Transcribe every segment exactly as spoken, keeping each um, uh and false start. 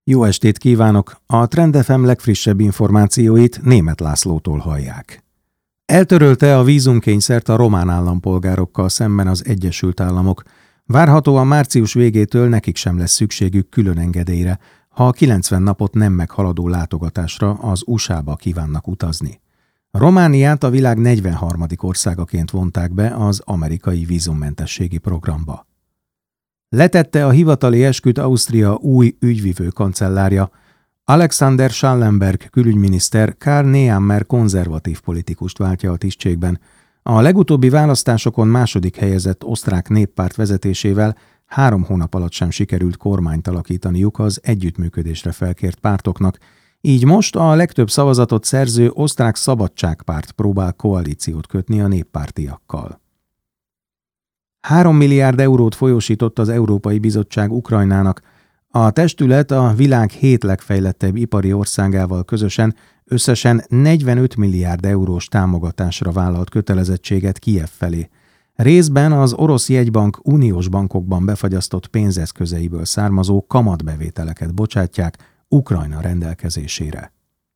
Jó estét kívánok! A Trend ef em legfrissebb információit Németh Lászlótól hallják. Eltörölte a vízumkényszert a román állampolgárokkal szemben az Egyesült Államok. Várhatóan március végétől nekik sem lesz szükségük külön engedélyre, ha a kilencven napot nem meghaladó látogatásra az u es á-ba kívánnak utazni. Romániát a világ negyvenharmadik országaként vonták be az amerikai vízummentességi programba. Letette a hivatali esküt Ausztria új ügyvivő kancellárja. Alexander Schallenberg külügyminiszter Karl Nehammer konzervatív politikust váltja a tisztségben. A legutóbbi választásokon második helyezett osztrák néppárt vezetésével három hónap alatt sem sikerült kormányt alakítaniuk az együttműködésre felkért pártoknak, így most a legtöbb szavazatot szerző osztrák szabadságpárt próbál koalíciót kötni a néppártiakkal. Három milliárd eurót folyósított az Európai Bizottság Ukrajnának. A testület a világ hét legfejlettebb ipari országával közösen összesen negyvenöt milliárd eurós támogatásra vállalt kötelezettséget Kijev felé. Részben az orosz jegybank uniós bankokban befagyasztott pénzeszközeiből származó kamatbevételeket bocsátják Ukrajna rendelkezésére.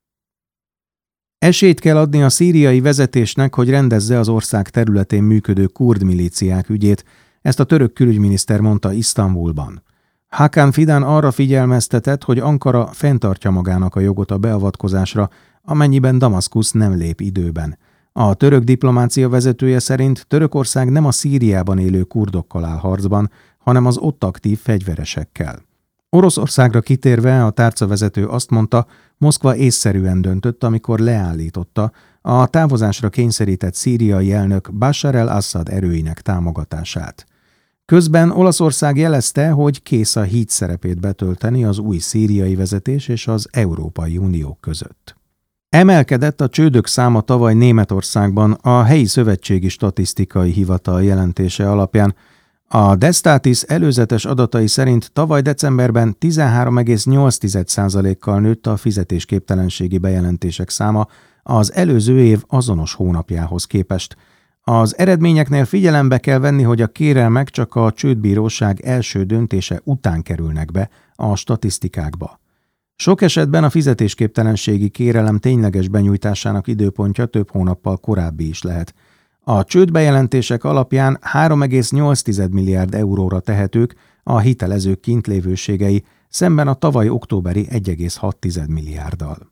Esélyt kell adni a szíriai vezetésnek, hogy rendezze az ország területén működő kurd milíciák ügyét, ezt a török külügyminiszter mondta Isztambulban. Hakan Fidan arra figyelmeztetett, hogy Ankara fenntartja magának a jogot a beavatkozásra, amennyiben Damaszkusz nem lép időben. A török diplomácia vezetője szerint Törökország nem a Szíriában élő kurdokkal áll harcban, hanem az ott aktív fegyveresekkel. Oroszországra kitérve a tárcavezető azt mondta, Moszkva észszerűen döntött, amikor leállította a távozásra kényszerített szíriai elnök Bashar al-Assad erőinek támogatását. Közben Olaszország jelezte, hogy kész a híd szerepét betölteni az új szíriai vezetés és az Európai Unió között. Emelkedett a csődök száma tavaly Németországban a helyi szövetségi statisztikai hivatal jelentése alapján. A Destatis előzetes adatai szerint tavaly decemberben tizenhárom egész nyolc százalékkal nőtt a fizetésképtelenségi bejelentések száma az előző év azonos hónapjához képest. Az eredményeknél figyelembe kell venni, hogy a kérelmek csak a csődbíróság első döntése után kerülnek be a statisztikákba. Sok esetben a fizetésképtelenségi kérelem tényleges benyújtásának időpontja több hónappal korábbi is lehet. A csődbejelentések alapján három egész nyolc milliárd euróra tehetők a hitelezők kintlévőségei, szemben a tavaly októberi egy egész hat milliárddal.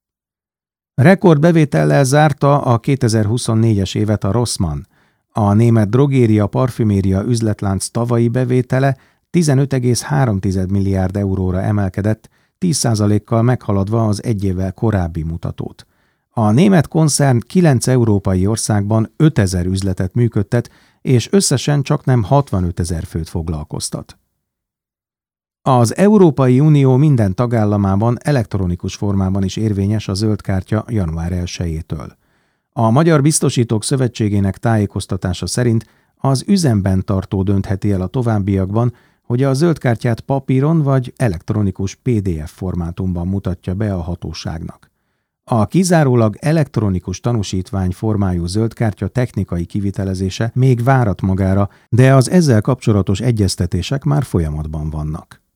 Rekordbevétellel zárta a kétezer-huszonnégyes évet a Rossmann. A német drogéria-parfüméria üzletlánc tavalyi bevétele tizenöt egész három milliárd euróra emelkedett, tíz százalékkal meghaladva az egy évvel korábbi mutatót. A német koncern kilenc európai országban ötezer üzletet működtet, és összesen csaknem hatvanötezer főt foglalkoztat. Az Európai Unió minden tagállamában elektronikus formában is érvényes a zöld kártya január elsejétől. A Magyar Biztosítók Szövetségének tájékoztatása szerint az üzemben tartó döntheti el a továbbiakban, hogy a zöld kártyát papíron vagy elektronikus pé dé ef formátumban mutatja be a hatóságnak. A kizárólag elektronikus tanúsítvány formájú zöldkártya technikai kivitelezése még várat magára, de az ezzel kapcsolatos egyeztetések már folyamatban vannak.